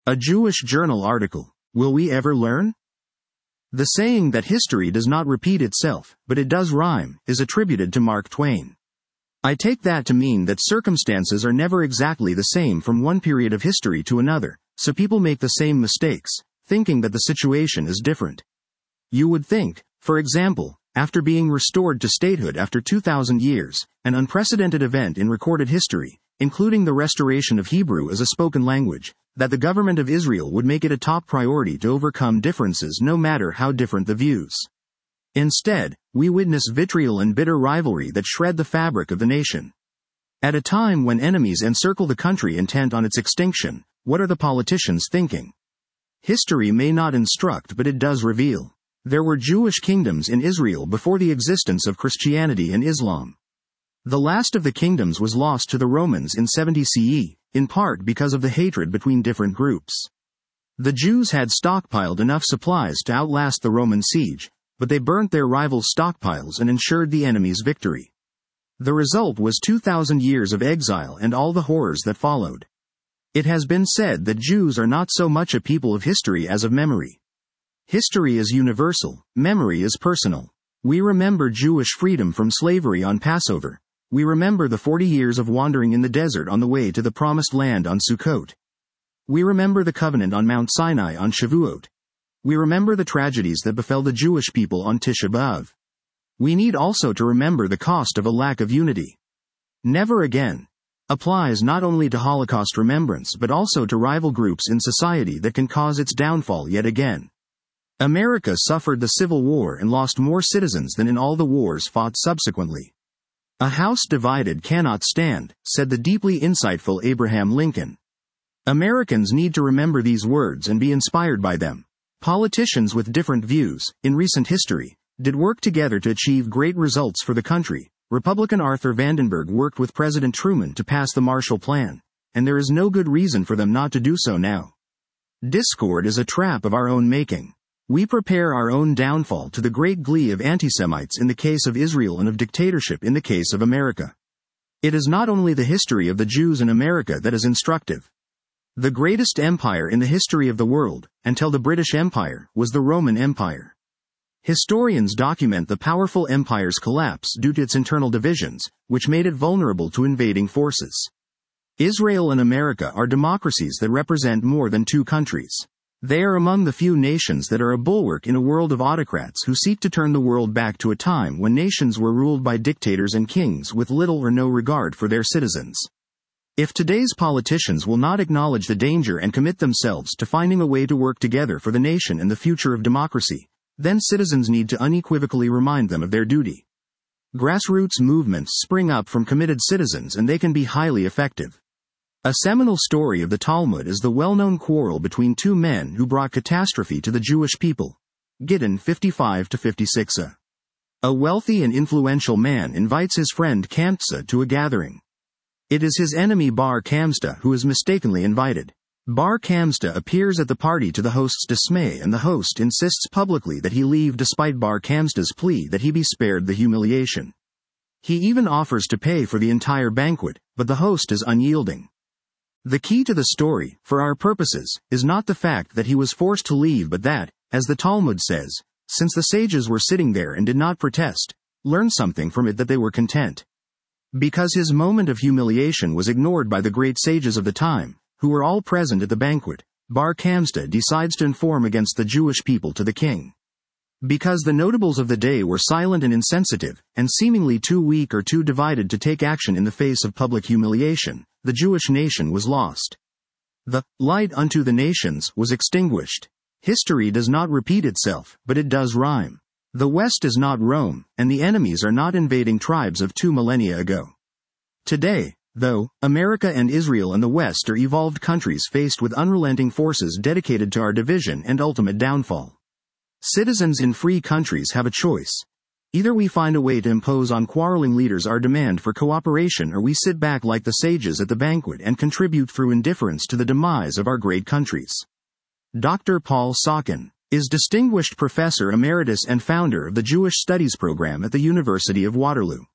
A Jewish Journal article. Will we ever learn? The saying that history does not repeat itself, but it does rhyme, is attributed to Mark Twain. I take that to mean that circumstances are never exactly the same from one period of history to another, so people make the same mistakes, thinking that the situation is different. You would think, for example, after being restored to statehood after 2,000 years, an unprecedented event in recorded history, including the restoration of Hebrew as a spoken language, that the government of Israel would make it a top priority to overcome differences no matter how different the views. Instead, we witness vitriol and bitter rivalry that shred the fabric of the nation. At a time when enemies encircle the country intent on its extinction, what are the politicians thinking? History may not instruct, but it does reveal. There were Jewish kingdoms in Israel before the existence of Christianity and Islam. The last of the kingdoms was lost to the Romans in 70 CE, in part because of the hatred between different groups. The Jews had stockpiled enough supplies to outlast the Roman siege, but they burnt their rivals' stockpiles and ensured the enemy's victory. The result was 2,000 years of exile and all the horrors that followed. It has been said that Jews are not so much a people of history as of memory. History is universal, memory is personal. We remember Jewish freedom from slavery on Passover. We remember the 40 years of wandering in the desert on the way to the Promised Land on Sukkot. We remember the covenant on Mount Sinai on Shavuot. We remember the tragedies that befell the Jewish people on Tisha B'Av. We need also to remember the cost of a lack of unity. Never again applies not only to Holocaust remembrance but also to rival groups in society that can cause its downfall yet again. America suffered the Civil War and lost more citizens than in all the wars fought subsequently. A house divided cannot stand, said the deeply insightful Abraham Lincoln. Americans need to remember these words and be inspired by them. Politicians with different views, in recent history, did work together to achieve great results for the country. Republican Arthur Vandenberg worked with President Truman to pass the Marshall Plan, and there is no good reason for them not to do so now. Discord is a trap of our own making. We prepare our own downfall to the great glee of anti-Semites in the case of Israel and of dictatorship in the case of America. It is not only the history of the Jews in America that is instructive. The greatest empire in the history of the world, until the British Empire, was the Roman Empire. Historians document the powerful empire's collapse due to its internal divisions, which made it vulnerable to invading forces. Israel and America are democracies that represent more than two countries. They are among the few nations that are a bulwark in a world of autocrats who seek to turn the world back to a time when nations were ruled by dictators and kings with little or no regard for their citizens. If today's politicians will not acknowledge the danger and commit themselves to finding a way to work together for the nation and the future of democracy, then citizens need to unequivocally remind them of their duty. Grassroots movements spring up from committed citizens and they can be highly effective. A seminal story of the Talmud is the well-known quarrel between two men who brought catastrophe to the Jewish people. Gittin 55-56a. A wealthy and influential man invites his friend Kamsa to a gathering. It is his enemy Bar Kamsa who is mistakenly invited. Bar Kamsa appears at the party to the host's dismay, and the host insists publicly that he leave despite Bar Kamsa's plea that he be spared the humiliation. He even offers to pay for the entire banquet, but the host is unyielding. The key to the story, for our purposes, is not the fact that he was forced to leave but that, as the Talmud says, since the sages were sitting there and did not protest, learn something from it that they were content. Because his moment of humiliation was ignored by the great sages of the time, who were all present at the banquet, Bar Kamsa decides to inform against the Jewish people to the king. Because the notables of the day were silent and insensitive, and seemingly too weak or too divided to take action in the face of public humiliation, the Jewish nation was lost. The light unto the nations was extinguished. History does not repeat itself, but it does rhyme. The West is not Rome, and the enemies are not invading tribes of 2 millennia ago. Today, though, America and Israel and the West are evolved countries faced with unrelenting forces dedicated to our division and ultimate downfall. Citizens in free countries have a choice. Either we find a way to impose on quarreling leaders our demand for cooperation, or we sit back like the sages at the banquet and contribute through indifference to the demise of our great countries. Dr. Paul Sokin is Distinguished Professor Emeritus and founder of the Jewish Studies program at the University of Waterloo.